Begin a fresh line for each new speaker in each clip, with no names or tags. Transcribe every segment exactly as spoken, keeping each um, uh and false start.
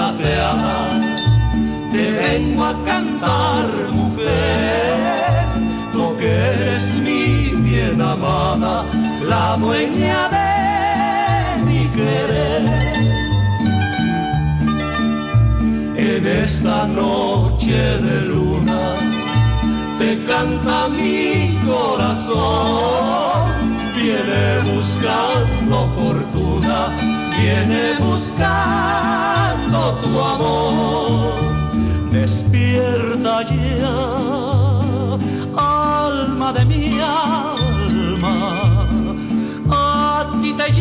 plateadas, te vengo a cantar, mujer, tú que eres mi bien amada, la dueña de mi querer. En esta noche de luna te canta mi corazón, viene buscando fortuna, viene buscando tu amor. Despierta ya, alma de mi alma, a ti te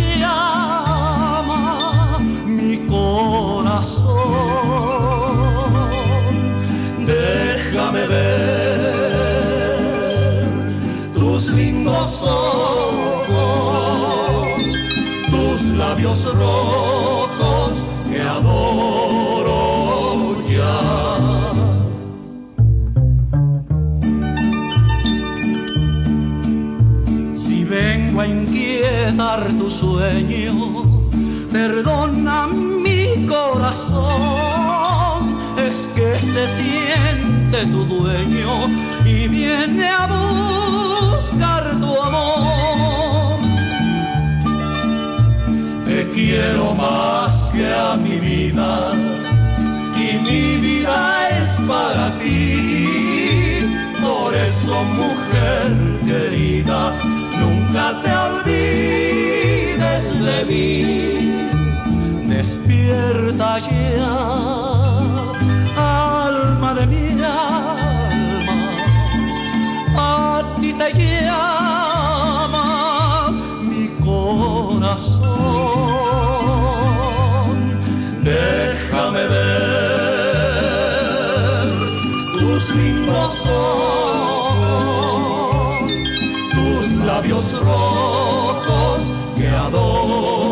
llama mi corazón. Déjame ver tus lindos ojos, tus labios rojos que adoro ya. Si vengo a inquietar tu sueño, perdona mi corazón, es que se siente tu dueño y viene a buscar tu amor. Te quiero más que a mi vida y mi vida es para ti. Por eso, mujer querida, nunca te olvides de mí. Despierta ya, alma de mi alma, a ti te llama mi corazón. Déjame ver tus lindos ojos, tus labios rojos que adoro.